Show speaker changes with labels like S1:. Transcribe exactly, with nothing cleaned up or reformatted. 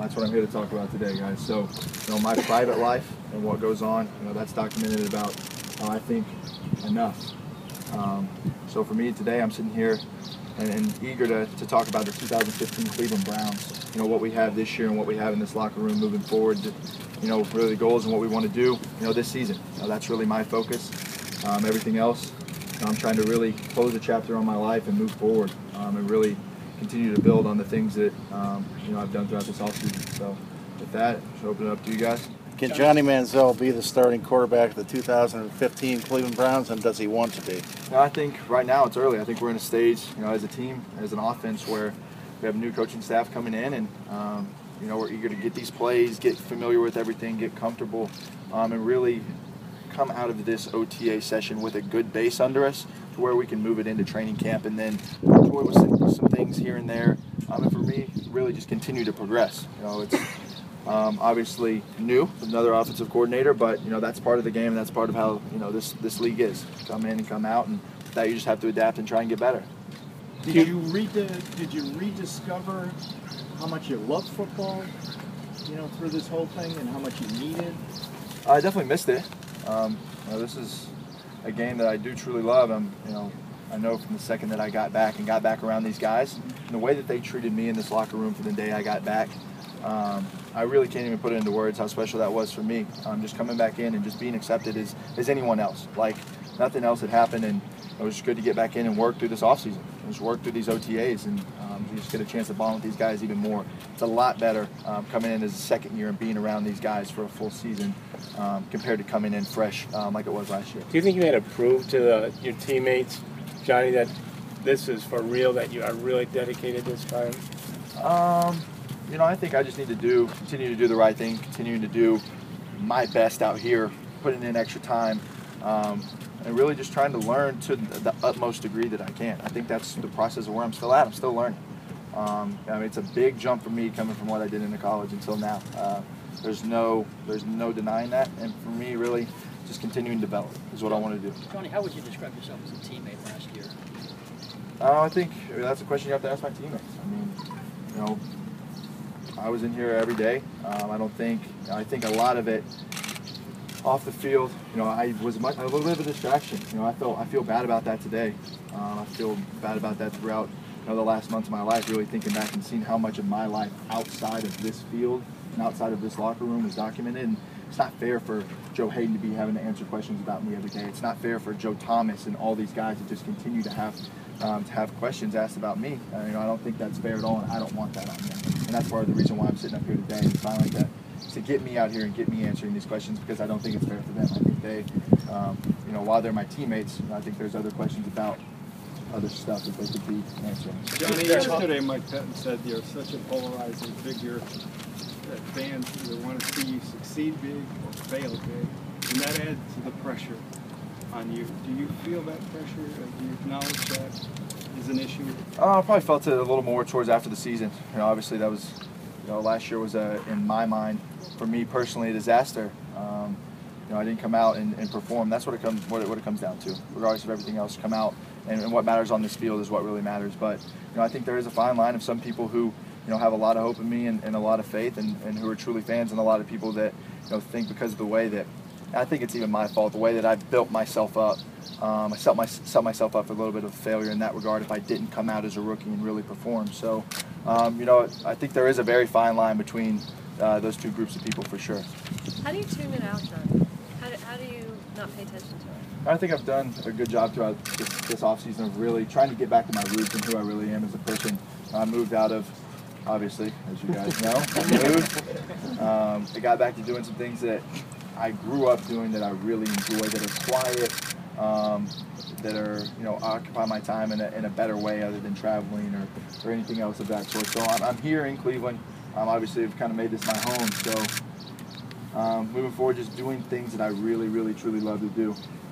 S1: that's what I'm here to talk about today, guys. So, you know, my private life and what goes on, you know, that's documented about, uh, I think, enough. Um, so for me today, I'm sitting here and, and eager to, to talk about the two thousand fifteen Cleveland Browns. You know, what we have this year and what we have in this locker room moving forward. To, you know, really the goals and what we want to do, you know, this season. You know, that's really my focus. Um, everything else, you know, I'm trying to really close a chapter on my life and move forward um, and really continue to build on the things that um, you know I've done throughout this offseason. So with that, I'll open it up to you guys.
S2: Can Johnny Manziel be the starting quarterback of the two thousand fifteen Cleveland Browns, and does he want to be?
S1: No, I think right now it's early. I think we're in a stage, you know, as a team, as an offense, where we have a new coaching staff coming in, and um, you know, we're eager to get these plays, get familiar with everything, get comfortable, um, and really come out of this O T A session with a good base under us to where we can move it into training camp and then toy with some, some things here and there. Um, and for me, really just continue to progress. You know, it's um, obviously new, another offensive coordinator, but you know that's part of the game. And that's part of how you know this this league is. Come in and come out, and that you just have to adapt and try and get better.
S3: Did you read Did you rediscover how much you love football? You know, through this whole thing, and how much you needed.
S1: I definitely missed it. Um, you know, this is a game that I do truly love. I'm, you know, I know from the second that I got back and got back around these guys, and the way that they treated me in this locker room from the day I got back, um, I really can't even put it into words how special that was for me. Um, just coming back in and just being accepted as, as anyone else. Like nothing else had happened, and it was just good to get back in and work through this offseason. Just work through these O T As and um, you just get a chance to bond with these guys even more. It's a lot better um, coming in as a second year and being around these guys for a full season um, compared to coming in fresh um, like it was last year.
S4: Do you think you had to prove to the, your teammates, Johnny, that this is for real, that you are really dedicated this time?
S1: Um, you know, I think I just need to do, continue to do the right thing, continue to do my best out here, putting in extra time. Um, and really just trying to learn to the utmost degree that I can. I think that's the process of where I'm still at. I'm still learning. Um, I mean, it's a big jump for me coming from what I did in the college until now. Uh, there's no, there's no denying that. And for me, really, just continuing to develop is what I want to do.
S5: Johnny, how would you describe yourself as a teammate last year?
S1: Uh, I think I mean, that's a question you have to ask my teammates. I mean, you know, I was in here every day. Um, I don't think, I think a lot of it, off the field, you know, I was much, a little bit of a distraction. You know, I felt I feel bad about that today. Um, I feel bad about that throughout, you know, the last months of my life. Really thinking back and seeing how much of my life outside of this field and outside of this locker room is documented. And it's not fair for Joe Hayden to be having to answer questions about me every day. It's not fair for Joe Thomas and all these guys to just continue to have um, to have questions asked about me. Uh, you know, I don't think that's fair at all, and I don't want that on them. And that's part of the reason why I'm sitting up here today. It's not like that. To get me out here and get me answering these questions, because I don't think it's fair for them. I think they, um, you know, while they're my teamates, I think there's other questions about other stuff that they could be answering.
S6: Johnny, yesterday Mike Pettin said you're such a polarizing figure that fans either want to see you succeed big or fail big, and that adds to the pressure on you. Do you feel that pressure? Do you acknowledge that is an issue?
S1: Uh, I probably felt it a little more towards after the season. You know, obviously that was, you know, last year was, a, in my mind, for me personally, a disaster. Um, you know, I didn't come out and, and perform. That's what it comes what it, what it comes down to. Regardless of everything else, come out and, and what matters on this field is what really matters. But you know, I think there is a fine line of some people who you know have a lot of hope in me and, and a lot of faith, and, and who are truly fans, and a lot of people that you know think because of the way that I think it's even my fault, the way that I've built myself up. Um, I set, my, set myself up for a little bit of failure in that regard if I didn't come out as a rookie and really perform. So, um, you know, I think there is a very fine line between uh, those two groups of people for sure.
S7: How do you tune it out, John? How do, how do you not pay attention to it?
S1: I think I've done a good job throughout this, this offseason of really trying to get back to my roots and who I really am as a person. I moved out of, obviously, as you guys know, I moved. Um, I got back to doing some things that I grew up doing that I really enjoy, that are quiet, um, that are, you know, occupy my time in a, in a better way other than traveling or, or anything else of that sort. So I'm, I'm here in Cleveland. Um, obviously, I've kind of made this my home. So um, moving forward, just doing things that I really, really, truly love to do.